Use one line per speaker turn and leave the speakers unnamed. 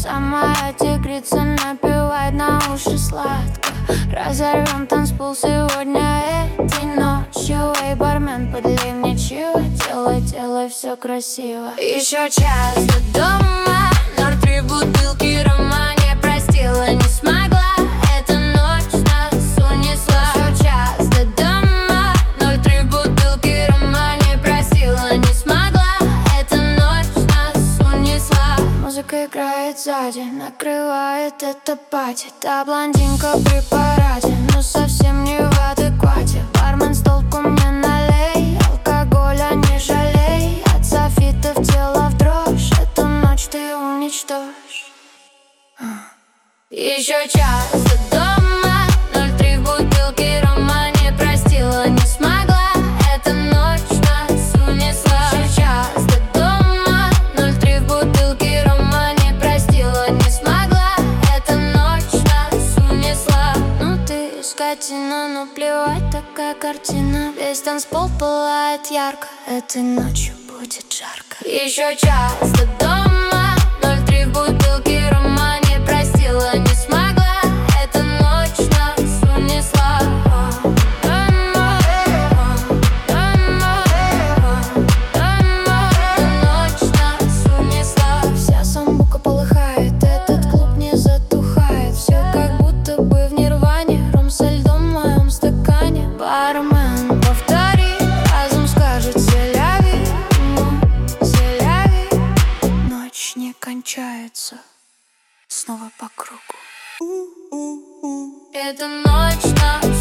Самая тигрица напевает на уши сладко. Разорвем танцпол сегодня этой ночью. Эй, бармен, подлей мне чего. Делай, делай все красиво. Еще час до дома, 0,3 бутылки рома. Не простила, не смогла. Эта ночь нас унесла. Еще час до дома, 0,3 бутылки рома. Не простила, не смогла. Эта ночь нас унесла. Музыка играет сзади, накрывает это пати. Та блондинка при параде, но совсем не в адеквате. Бармен, с толку мне налей, алкоголя не жалей. От софитов тело в дрожь, эту ночь ты уничтожь. Еще час до дома, 0,3 бутылки рома. Не простила, не смогла. Эта ночь нас унесла. Еще час до дома, 0,3 бутылки рома. Не простила, не смогла. Эта ночь нас унесла. Ну ты скотина, ну плевать, такая картина. Весь танцпол пылает ярко, этой ночью будет жарко. Еще час до дома, 0,3 бутылки рома. Не простила, не смогла. Эта ночь нас унесла. Ночь нас унесла. Вся самбука полыхает, этот клуб не затухает. Все как будто бы в нирване, ром со льдом в моем стакане. Бармен, повтори, разум скажет селяви, селяви. Ночь не кончается, снова по кругу. Эта ночь нас